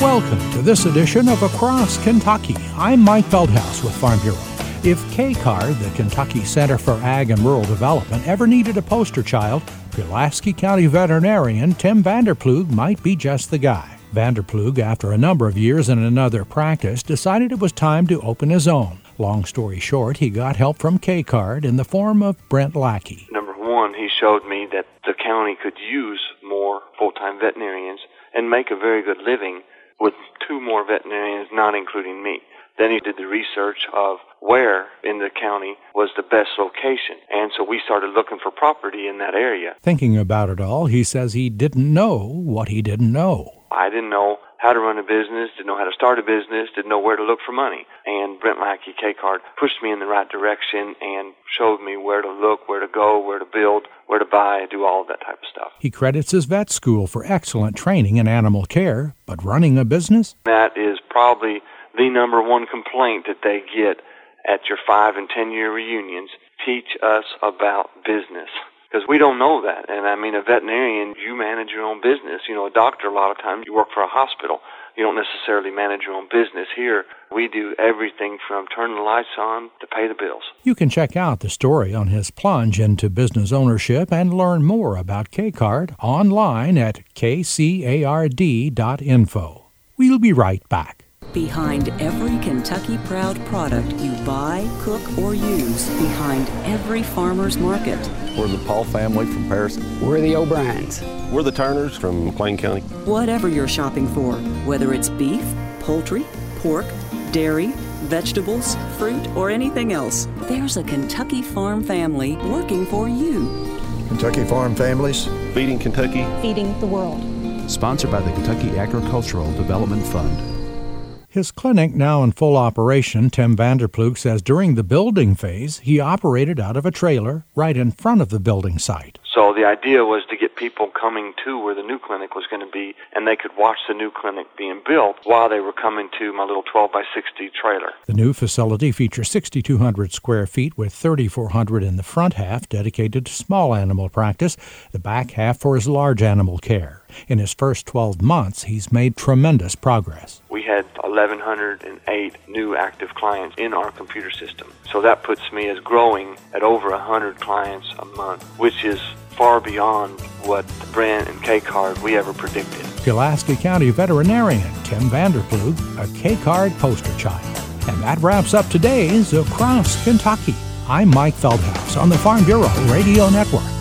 Welcome to this edition of Across Kentucky. I'm Mike Feldhaus with Farm Bureau. If KCARD, the Kentucky Center for Ag and Rural Development, ever needed a poster child, Pulaski County veterinarian Tim Vanderploeg might be just the guy. Vanderploeg, after a number of years in another practice, decided it was time to open his own. Long story short, he got help from KCARD in the form of Brent Lackey. Number one, he showed me that the county could use more full-time veterinarians and make a very good living with 2 more veterinarians, not including me. Then he did the research of where in the county was the best location, and so we started looking for property in that area. Thinking about it all, he says he didn't know what he didn't know. I didn't know how to run a business, didn't know how to start a business, didn't know where to look for money. And Brent Lackey, KCARD, pushed me in the right direction and showed me where to look, where to go, where to build, where to buy, do all of that type of stuff. He credits his vet school for excellent training in animal care, but running a business? That is probably the number one complaint that they get at your 5- and 10-year reunions. Teach us about business. Because we don't know that. And I mean, a veterinarian, you manage your own business. You know, a doctor, a lot of times, you work for a hospital. You don't necessarily manage your own business. Here, we do everything from turn the lights on to pay the bills. You can check out the story on his plunge into business ownership and learn more about KCARD online at kcard.info. We'll be right back. Behind every Kentucky Proud product you buy, cook, or use, behind every farmer's market. We're the Paul family from Paris. We're the O'Briens. We're the Turners from McLean County. Whatever you're shopping for, whether it's beef, poultry, pork, dairy, vegetables, fruit, or anything else, there's a Kentucky farm family working for you. Kentucky Farm Families. Feeding Kentucky. Feeding the world. Sponsored by the Kentucky Agricultural Development Fund. His clinic, now in full operation, Tim Vanderploeg says during the building phase, he operated out of a trailer right in front of the building site. So the idea was to get people coming to where the new clinic was going to be, and they could watch the new clinic being built while they were coming to my little 12-by-60 trailer. The new facility features 6,200 square feet with 3,400 in the front half dedicated to small animal practice, the back half for his large animal care. In his first 12 months, he's made tremendous progress. We had 1,108 new active clients in our computer system. So that puts me as growing at over 100 clients a month, which is far beyond what Brent and KCARD we ever predicted. Pulaski County veterinarian Tim Vanderploeg, a KCARD poster child. And that wraps up today's Across Kentucky. I'm Mike Feldhaus on the Farm Bureau Radio Network.